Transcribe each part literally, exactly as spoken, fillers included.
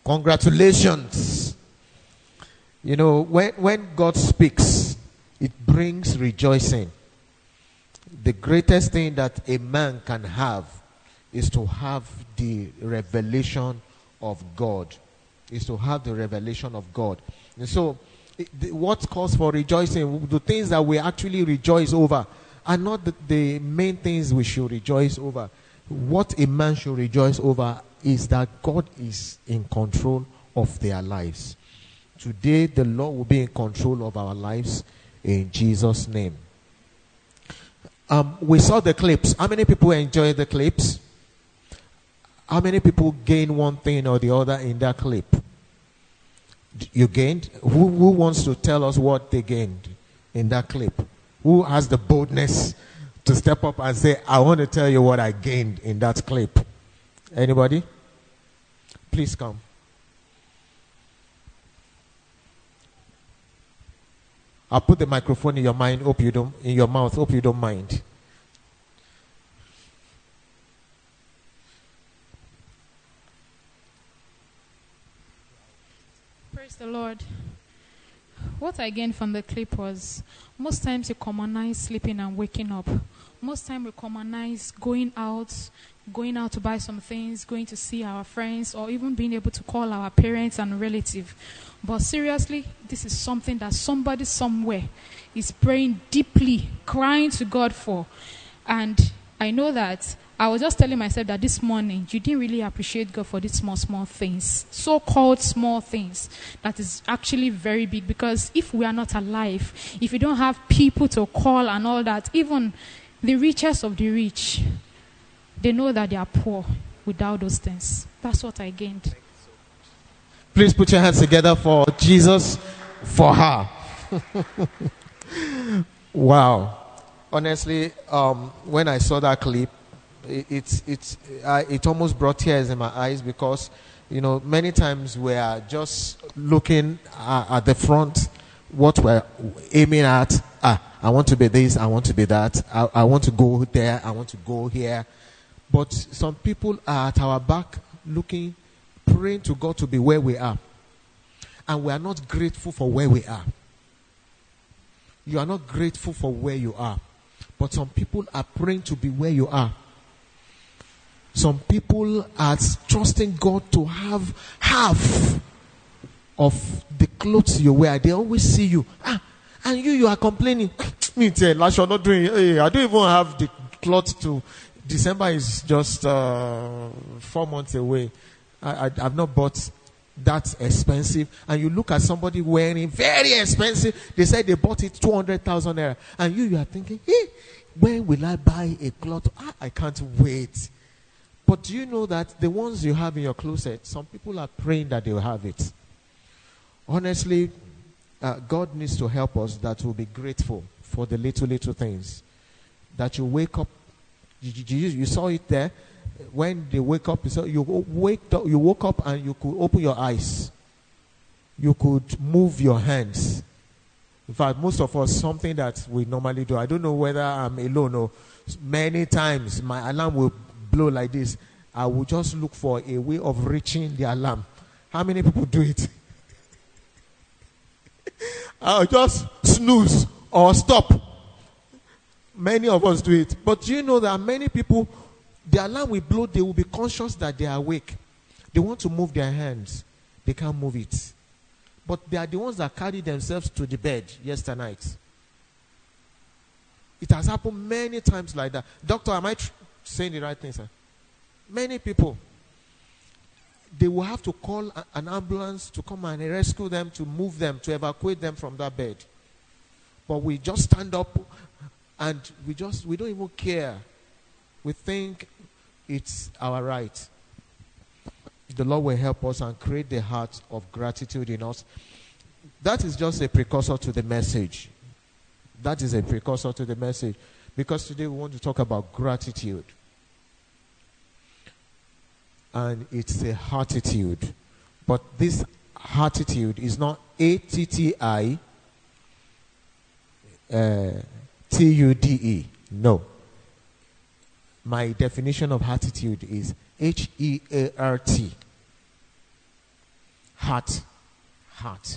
Congratulations. You know, when, when God speaks, it brings rejoicing. The greatest thing that a man can have is to have the revelation of God. Is to have the revelation of God. And so, it, the, what calls for rejoicing, the things that we actually rejoice over, are not the, the main things we should rejoice over. What a man should rejoice over is that God is in control of their lives. Today, the Lord will be in control of our lives in Jesus' name. Um, we saw the clips. How many people enjoyed the clips? How many people gained one thing or the other in that clip? You gained? Who, who wants to tell us what they gained in that clip? Who has the boldness to step up and say, I want to tell you what I gained in that clip? Anybody? Please come. I'll put the microphone in your mind. Hope you don't, in your mouth. Hope you don't mind. Praise the Lord. What I gained from the clip was, most times you commonize sleeping and waking up. Most time we commonize going out, going out to buy some things, going to see our friends, or even being able to call our parents and relatives. But seriously, this is something that somebody somewhere is praying deeply, crying to God for. And I know that I was just telling myself that this morning, you didn't really appreciate God for these small, small things. So-called small things. That is actually very big. Because if we are not alive, if we don't have people to call and all that, even the richest of the rich, they know that they are poor without those things. That's what I gained. Please put your hands together for Jesus, for her. Wow. Honestly, um, when I saw that clip, it, it's, it's, uh, it almost brought tears in my eyes because, you know, many times we are just looking uh, at the front, what we're aiming at. Ah, I want to be this, I want to be that. I, I want to go there, I want to go here. But some people are at our back looking, praying to God to be where we are. And we are not grateful for where we are. You are not grateful for where you are. But some people are praying to be where you are. Some people are trusting God to have half of the clothes you wear. They always see you. Ah, and you, you are complaining. Me tell, I not doing. Hey, I don't even have the clothes to. December is just uh, four months away. I, I, I've not bought that expensive. And you look at somebody wearing very expensive. They said they bought it two hundred thousand naira. And you, you are thinking, hey, when will I buy a cloth? Ah, I can't wait. But do you know that the ones you have in your closet, some people are praying that they will have it. Honestly, uh, God needs to help us that we'll be grateful for the little, little things. That you wake up, you, you, you saw it there. When they wake up, you, saw, you, wake up, you woke up and you could open your eyes. You could move your hands. In fact, most of us, something that we normally do. I don't know whether I'm alone or many times my alarm will blow like this. I will just look for a way of reaching the alarm. How many people do it? I'll just snooze or stop. Many of us do it. But do you know that many people, the alarm will blow, they will be conscious that they are awake. They want to move their hands. They can't move it. But they are the ones that carry themselves to the bed yesterday night. It has happened many times like that. Doctor, am I tr- saying the right thing, sir? Many people, they will have to call a- an ambulance to come and rescue them, to move them, to evacuate them from that bed. But we just stand up and we just, we don't even care. We think it's our right. The Lord will help us and create the heart of gratitude in us. That is just a precursor to the message. That is a precursor to the message. Because today we want to talk about gratitude. And it's a heartitude. But this heartitude is not A T T I uh, T U D E. No. My definition of heartitude is H E A R T. Heart. Heart.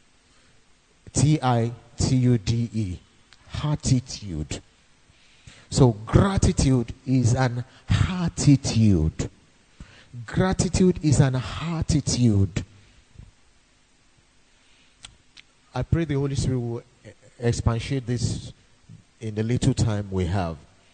T I T U D E. Heartitude. So gratitude is an heartitude. Gratitude is an heartitude. I pray the Holy Spirit will expatiate this in the little time we have.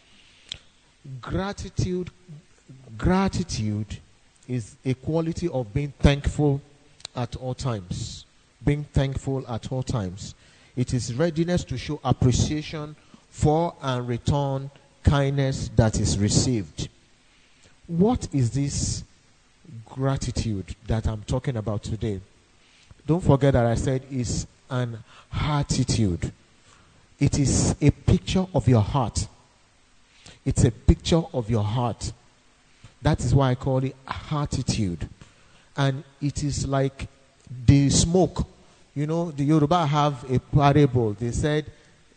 Gratitude, gratitude is a quality of being thankful at all times. Being thankful at all times. It is readiness to show appreciation for and return kindness that is received. What is this gratitude that I'm talking about today? Don't forget that I said it's an heartitude. It is a picture of your heart. It's a picture of your heart. That is why I call it heartitude. And it is like the smoke. You know, the Yoruba have a parable. They said,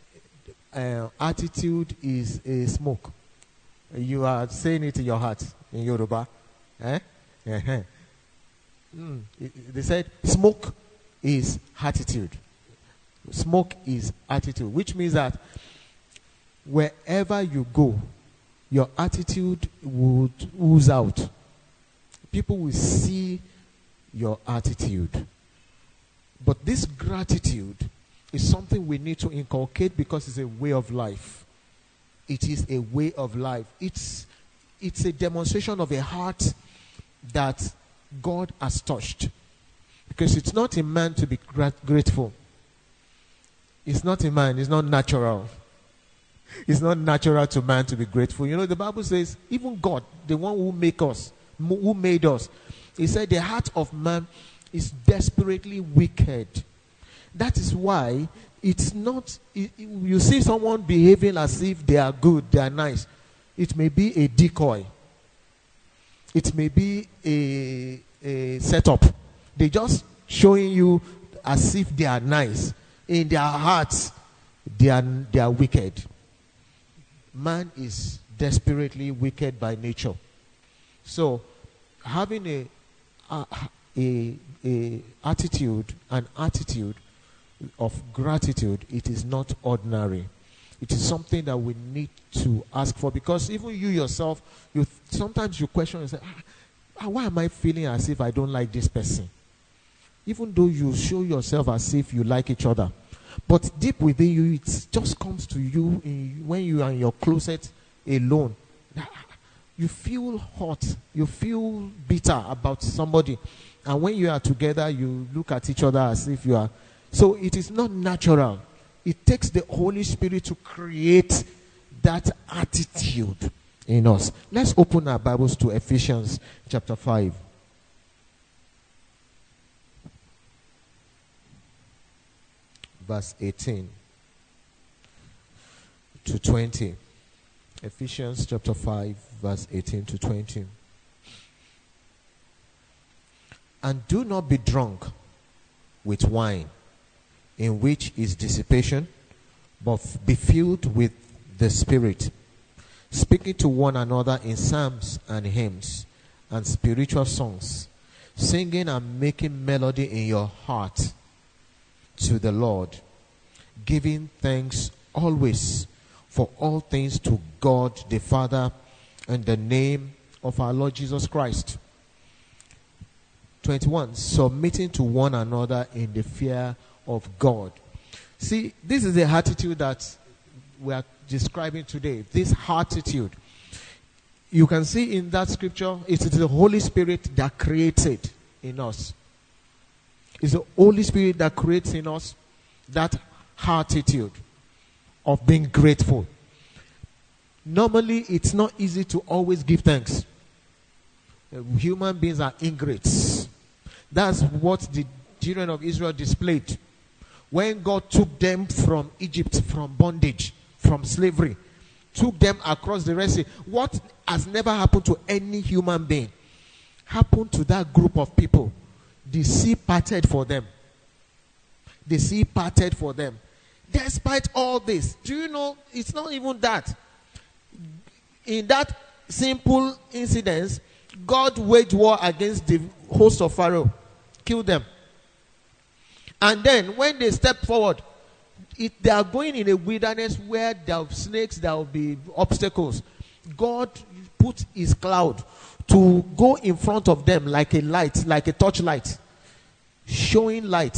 uh, attitude is a smoke. You are saying it in your heart, in Yoruba. Eh? Uh-huh. Mm. They said, smoke is attitude. Smoke is attitude, which means that wherever you go, your attitude would ooze out. People will see your attitude. But this gratitude is something we need to inculcate because it's a way of life. It is a way of life. It's, it's a demonstration of a heart that God has touched. Because it's not in man to be grat- grateful. It's not in man. It's not natural. It's not natural to man to be grateful. You know, the Bible says, even God, the one who made us, who made us, he said the heart of man is desperately wicked. That is why it's not, it, you see someone behaving as if they are good, they are nice. It may be a decoy. It may be a, a setup. They just showing you as if they are nice. In their hearts, they are, they are wicked. Man is desperately wicked by nature. So, having a, a, a, a attitude, an attitude of gratitude, it is not ordinary. It is something that we need to ask for, because even you yourself, you sometimes you question and say, ah, why am I feeling as if I don't like this person? Even though you show yourself as if you like each other. But deep within you, it just comes to you in, when you are in your closet alone. You feel hot. You feel bitter about somebody. And when you are together, you look at each other as if you are. So it is not natural. It takes the Holy Spirit to create that attitude in us. Let's open our Bibles to Ephesians chapter five. Verse eighteen to twenty. Ephesians chapter five, verse eighteen to twenty. And do not be drunk with wine, in which is dissipation, but be filled with the Spirit, speaking to one another in psalms and hymns and spiritual songs, singing and making melody in your heart to the Lord, giving thanks always for all things to God the Father in the name of our Lord Jesus Christ. twenty-one. Submitting to one another in the fear of God. See, this is the attitude that we are describing today. This attitude. You can see in that scripture, it is the Holy Spirit that created in us. It's the Holy Spirit that creates in us that attitude of being grateful. Normally, it's not easy to always give thanks. Human beings are ingrates. That's what the children of Israel displayed. When God took them from Egypt, from bondage, from slavery, took them across the Red Sea, what has never happened to any human being happened to that group of people. The sea parted for them. The sea parted for them. Despite all this, do you know, it's not even that. In that simple incident, God waged war against the host of Pharaoh, kill them. And then when they step forward, it, they are going in a wilderness where there are snakes, there will be obstacles. God put his cloud to go in front of them like a light, like a torchlight, showing light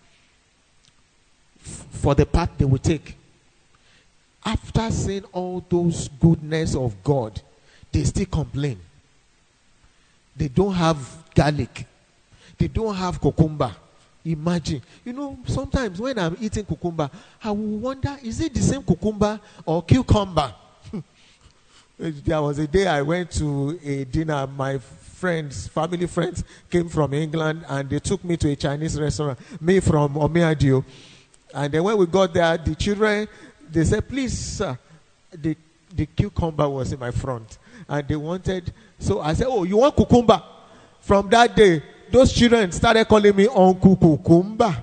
f- for the path they will take. After seeing all those goodness of God, they still complain. They don't have garlic. They don't have cucumber. Imagine. You know, sometimes when I'm eating cucumber, I will wonder, is it the same cucumber or cucumber? There was a day I went to a dinner. My friends, family friends, came from England and they took me to a Chinese restaurant, me from Omiadio. And then when we got there, the children, they said, please, sir, the, the cucumber was in my front. And they wanted, so I said, oh, you want cucumber? From that day, those children started calling me Uncle Cucumber.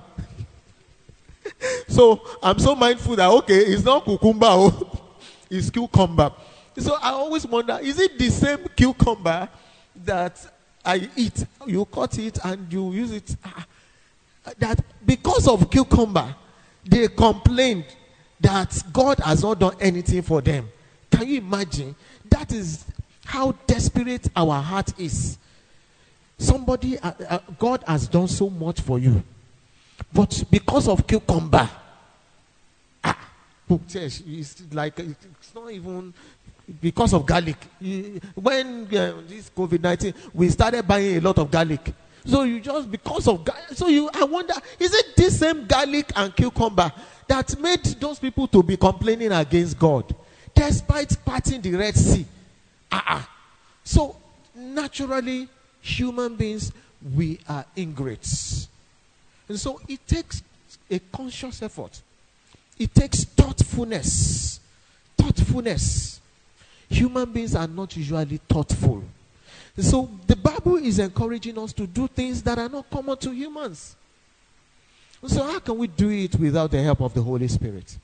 So I'm so mindful that, okay, it's not cucumber, oh, it's cucumber. So I always wonder, is it the same cucumber that I eat? You cut it and you use it. Ah, that because of cucumber, they complained that God has not done anything for them. Can you imagine? That is how desperate our heart is. Somebody, uh, uh, God has done so much for you, but because of cucumber, ah, it's like it's not even because of garlic. When uh, this COVID nineteen, we started buying a lot of garlic. So you just because of garlic. So you, I wonder, is it this same garlic and cucumber that made those people to be complaining against God, despite parting the Red Sea? Ah, uh-uh. So naturally, human beings, we are ingrates. And so it takes a conscious effort. It takes thoughtfulness. Thoughtfulness. Human beings are not usually thoughtful. And so the Bible is encouraging us to do things that are not common to humans. And so how can we do it without the help of the Holy Spirit?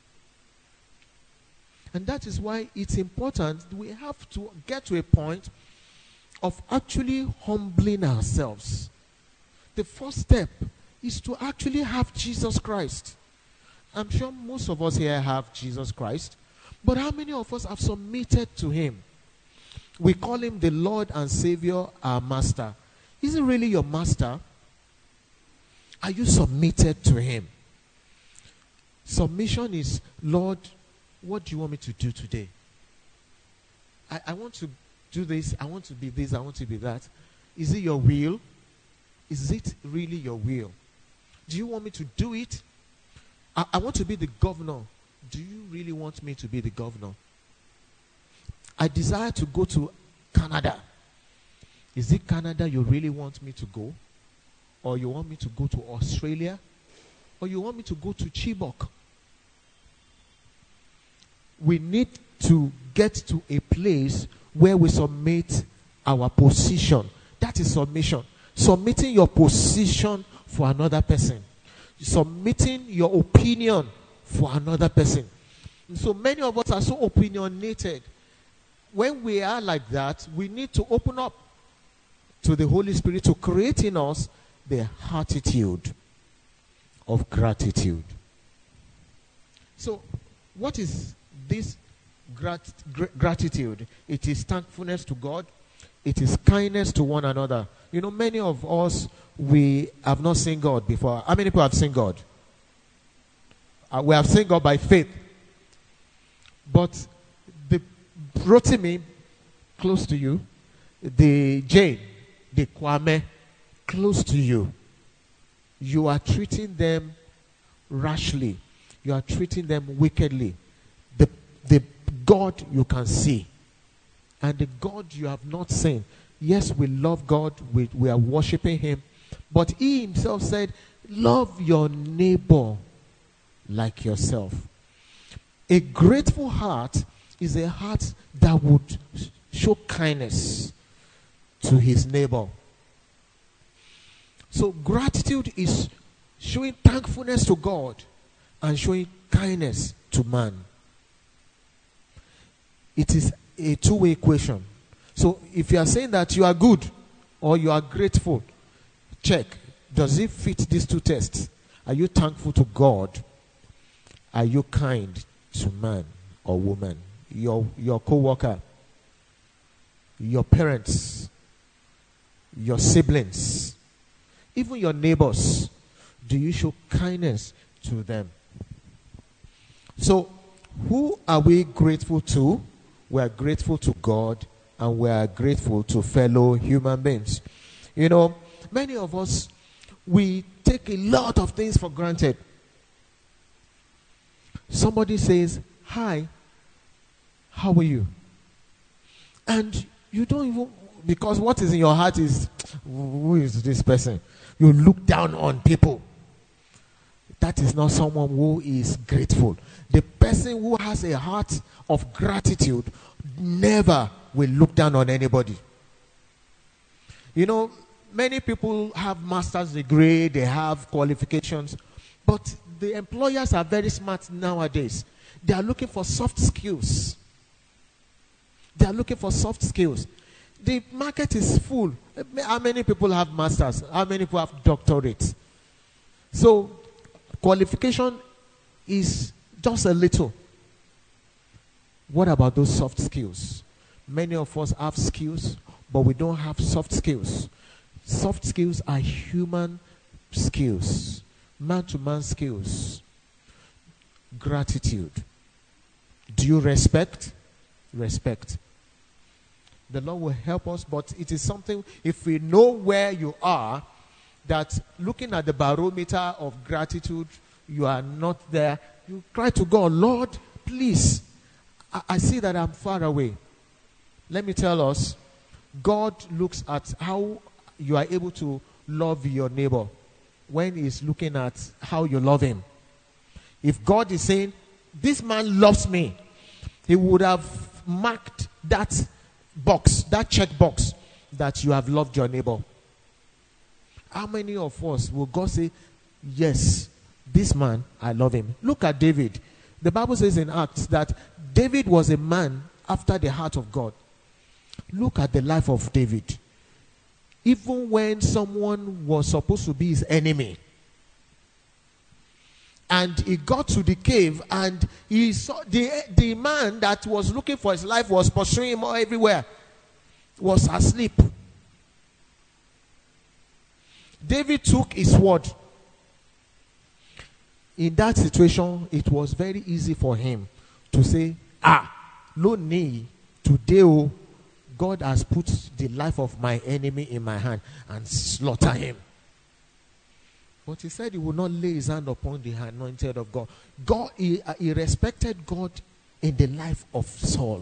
And that is why it's important we have to get to a point of actually humbling ourselves. The first step is to actually have Jesus Christ. I'm sure most of us here have Jesus Christ, but how many of us have submitted to him? We call him the Lord and Savior, our master. Is he really your master? Are you submitted to him? Submission is, Lord, what do you want me to do today? I, I want to do this, I want to be this, I want to be that. Is it your will? Is it really your will? Do you want me to do it? I, I want to be the governor. Do you really want me to be the governor? I desire to go to Canada. Is it Canada you really want me to go? Or you want me to go to Australia? Or you want me to go to Chibok? We need to get to a place where we submit our position. That is submission. Submitting your position for another person. Submitting your opinion for another person. And so many of us are so opinionated. When we are like that, we need to open up to the Holy Spirit to create in us the attitude of gratitude. So, what is this grat- gr- gratitude? It is thankfulness to God. It is kindness to one another. You know, many of us, we have not seen God before. How many people have seen God? Uh, we have seen God by faith. But the Rotimi, close to you, the Jane, the Kwame, close to you, you are treating them rashly. You are treating them wickedly. The, the God you can see and the God you have not seen. Yes, we love God. We, we are worshiping him. But he himself said, love your neighbor like yourself. A grateful heart is a heart that would show kindness to his neighbor. So gratitude is showing thankfulness to God and showing kindness to man. It is a two-way equation. So if you are saying that you are good or you are grateful, check. Does it fit these two tests? Are you thankful to God? Are you kind to man or woman? Your, your co-worker, your parents, your siblings, even your neighbors. Do you show kindness to them? So, who are we grateful to? We are grateful to God, and we are grateful to fellow human beings. You know, many of us, we take a lot of things for granted. Somebody says, "Hi, how are you?" And you don't even, because what is in your heart is, who is this person? You look down on people. That is not someone who is grateful. The person who has a heart of gratitude never will look down on anybody. You know, many people have master's degree, they have qualifications, but the employers are very smart nowadays. They are looking for soft skills. They are looking for soft skills. The market is full. How many people have masters? How many people have doctorates? So, qualification is just a little. What about those soft skills? Many of us have skills, but we don't have soft skills. Soft skills are human skills, man-to-man skills. Gratitude. Do you respect? Respect. The Lord will help us, but it is something, if we know where you are, that looking at the barometer of gratitude, you are not there. You cry to God, "Lord, please, I, I see that I'm far away." Let me tell us, God looks at how you are able to love your neighbor when he's looking at how you love him. If God is saying, "This man loves me," he would have marked that box, that check box, that you have loved your neighbor. How many of us will God say, "Yes, this man, I love him"? Look at David. The Bible says in Acts that David was a man after the heart of God. Look at the life of David. Even when someone was supposed to be his enemy, and he got to the cave, and he saw the, the man that was looking for his life was pursuing him everywhere, was asleep. David took his sword. In that situation, it was very easy for him to say, "Ah, lo nee, today oh, God has put the life of my enemy in my hand," and slaughter him. But he said he would not lay his hand upon the anointed of God. God, he, uh, he respected God in the life of Saul.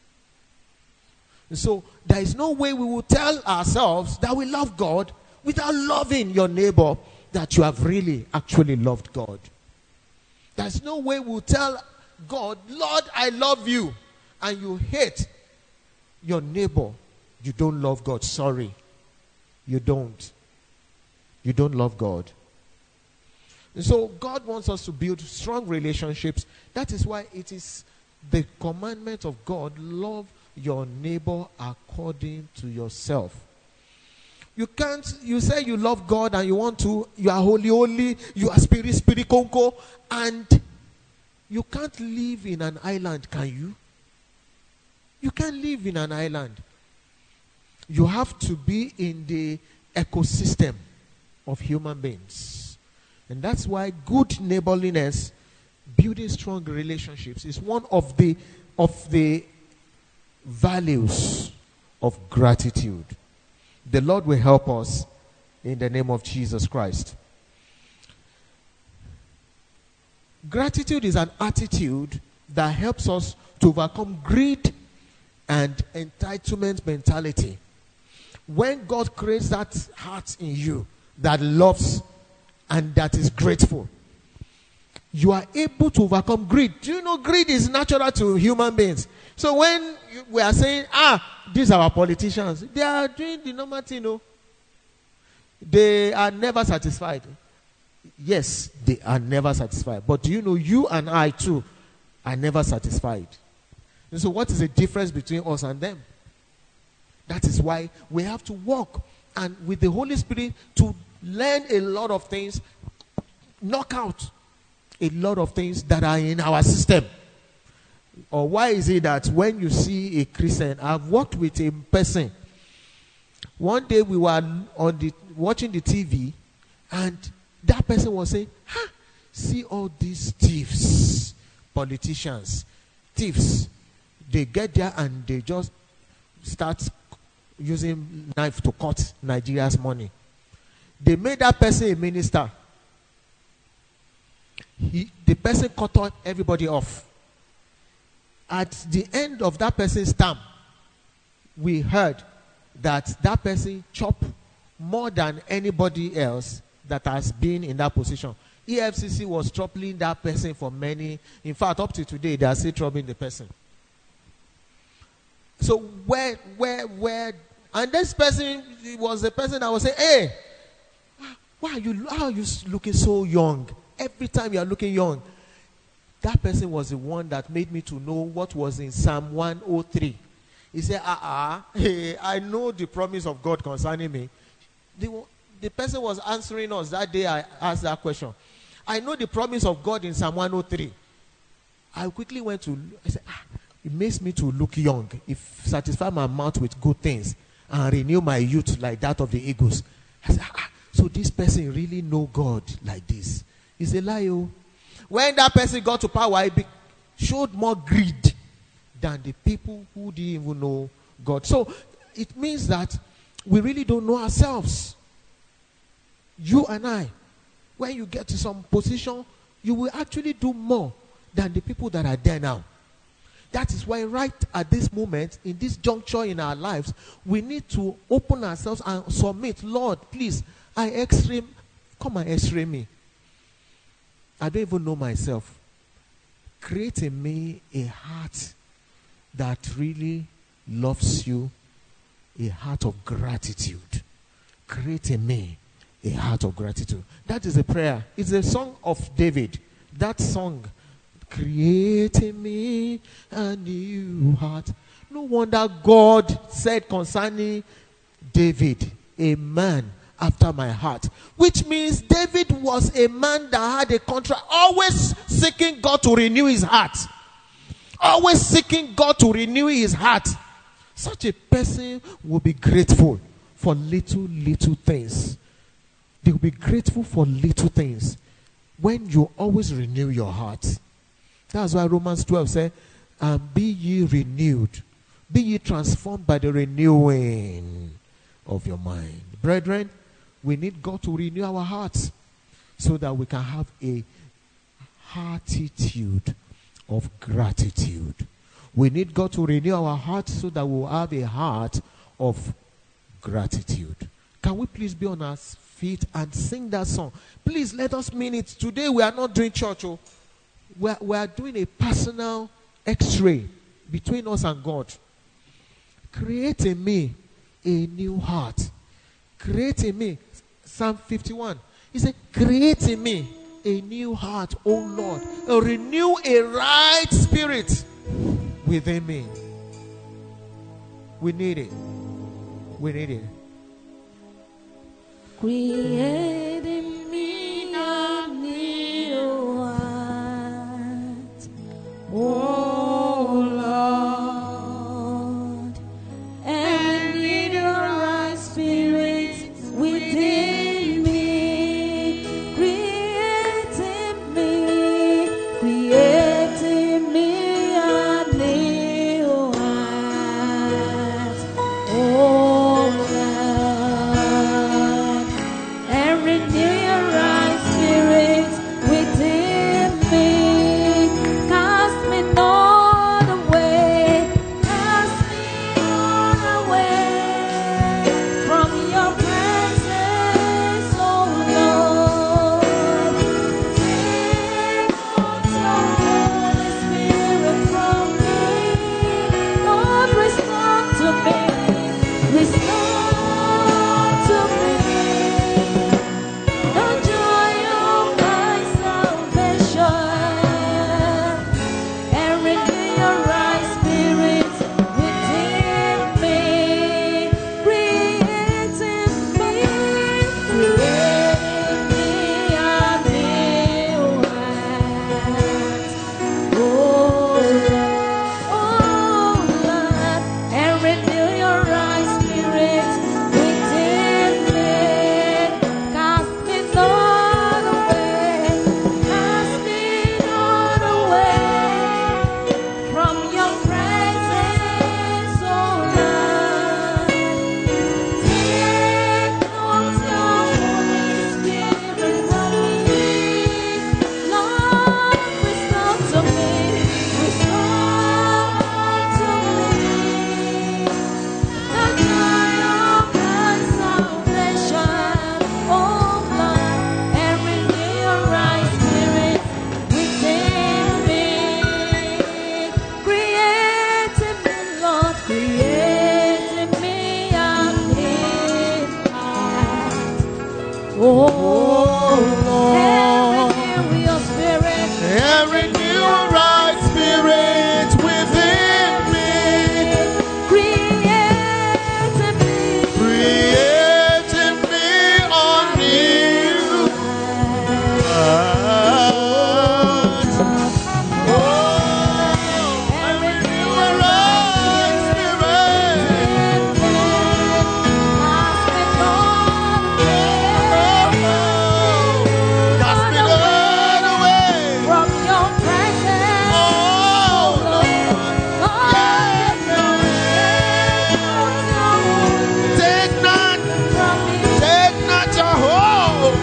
So there is no way we will tell ourselves that we love God without loving your neighbor, that you have really actually loved God. There's no way we'll tell God, "Lord, I love you," and you hate your neighbor. You don't love God. Sorry. You don't. You don't love God. And so God wants us to build strong relationships. That is why it is the commandment of God, love your neighbor according to yourself. You can't, you say you love God and you want to, you are holy, holy, you are spirit, spirit, conco, and you can't live in an island, can you? You can't live in an island. You have to be in the ecosystem of human beings. And that's why good neighborliness, building strong relationships, is one of the of the values of gratitude. The Lord will help us in the name of Jesus Christ. Gratitude is an attitude that helps us to overcome greed and entitlement mentality. When God creates that heart in you that loves and that is grateful, you are able to overcome greed. Do you know greed is natural to human beings? So when we are saying, ah, these are our politicians, they are doing the normal thing, no? They are never satisfied. Yes, they are never satisfied. But do you know, you and I too are never satisfied. And so what is the difference between us and them? That is why we have to walk and with the Holy Spirit to learn a lot of things, knock out a lot of things that are in our system. Or why is it that when you see a Christian, I've worked with a person. One day we were on the watching the T V, and that person was saying, "Ha, see all these thieves, politicians, thieves. They get there and they just start using knife to cut Nigeria's money." They made that person a minister. He, the person cut everybody off. At the end of that person's term, we heard that that person chopped more than anybody else that has been in that position. E F C C was troubling that person for many. In fact, up to today, they are still troubling the person. So where, where, where, and this person was the person that was saying, "Hey, why are you, why are you looking so young? Every time you are looking young." That person was the one that made me to know what was in Psalm one oh three. He said, "Ah, uh-uh, hey, I know the promise of God concerning me." The, the person was answering us that day. I asked that question. I know the promise of God in Psalm one oh three. I quickly went to, I said, ah, it makes me to look young. If satisfy my mouth with good things and renew my youth like that of the eagles. I said, ah, so this person really know God like this. It's a lie. Oh. When that person got to power, he be, showed more greed than the people who didn't even know God. So it means that we really don't know ourselves. You and I, when you get to some position, you will actually do more than the people that are there now. That is why right at this moment, in this juncture in our lives, we need to open ourselves and submit. Lord, please, I x-ray, come and x-ray me. I don't even know myself. Create in me a heart that really loves you, a heart of gratitude. Create in me a heart of gratitude. That is a prayer. It's a song of David. That song, create in me a new heart. No wonder God said concerning David, a man after my heart. Which means David was a man that had a contract, always seeking God to renew his heart. Always seeking God to renew his heart. Such a person will be grateful for little, little things. They will be grateful for little things when you always renew your heart. That's why Romans twelve says, and be ye renewed. Be ye transformed by the renewing of your mind. Brethren, we need God to renew our hearts so that we can have a heartitude of gratitude. We need God to renew our hearts so that we'll have a heart of gratitude. Can we please be on our feet and sing that song? Please let us mean it. Today we are not doing church. Oh. We are, we are doing a personal x-ray between us and God. Create in me a new heart. Create in me. Psalm fifty-one. He said, create in me a new heart, O Lord. Uh, renew a right spirit within me. We need it. We need it. Create in me a new heart, oh Lord, and renew your right spirit within me. Create in me, create in me a new heart, oh Lord, and renew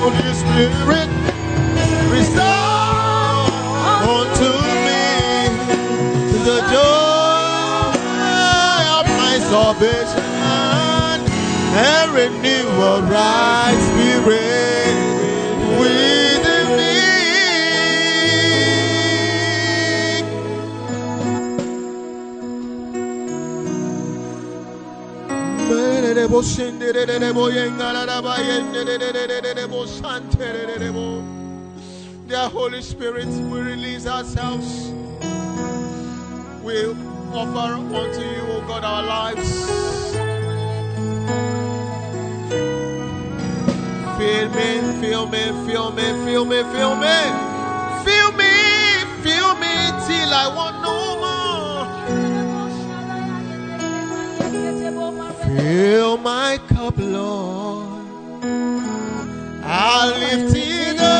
Holy Spirit, restore unto me the joy of my salvation and renew a right spirit within me. Dear Holy Spirit, we release ourselves. We offer unto you, O God, our lives. Fill me, fill me, fill me, fill me, fill me. Fill me, fill me till I want no more. Fill my cup, Lord. I'll lift it up.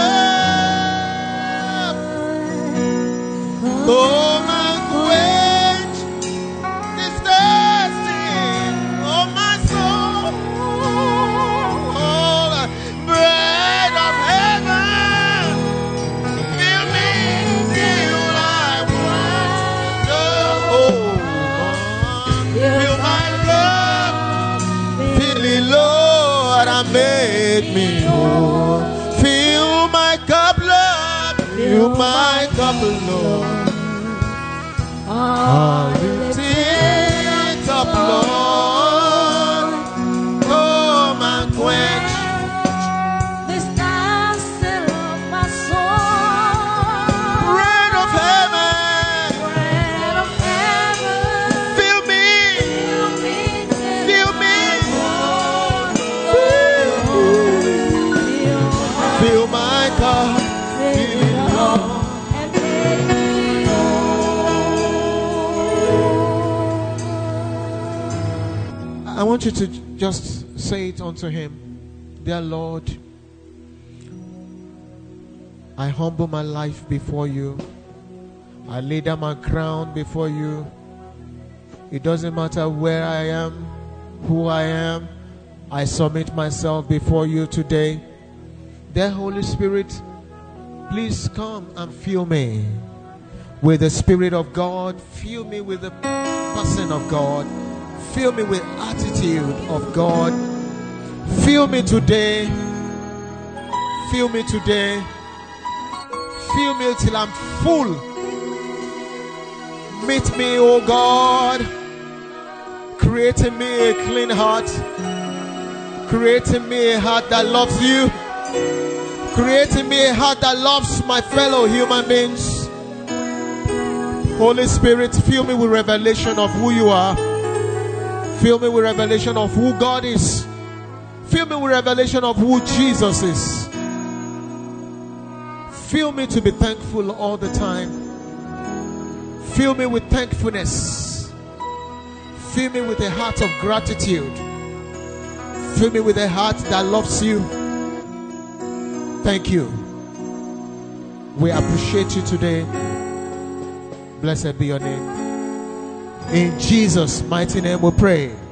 Oh, my quench this thirsting of my soul. Bread of heaven, fill me till I want no more. Fill my cup, fill it, Lord, I made me whole. Fill my cup, Lord, fill my cup, Lord. I'll lift it up, Lord. Oh, my quench this dancing of my soul. bread of heaven, Bread of heaven, fill me, fill me till fill me, fill fill my cup, fill fill it it, up Lord. and make me I want you to just say it unto him. Dear Lord, I humble my life before you. I lay down my crown before you. It doesn't matter where I am, who I am. I submit myself before you today. Dear Holy Spirit, please come and fill me with the Spirit of God. Fill me with the person of God. Fill me with attitude of God. Fill me today. Fill me today. Fill me till I'm full. Meet me, oh God. Create in me a clean heart. Create in me a heart that loves you. Create in me a heart that loves my fellow human beings. Holy Spirit, fill me with revelation of who you are. Fill me with revelation of who God is. Fill me with revelation of who Jesus is. Fill me to be thankful all the time. Fill me with thankfulness. Fill me with a heart of gratitude. Fill me with a heart that loves you. Thank you. We appreciate you today. Blessed be your name. In Jesus' mighty name we pray.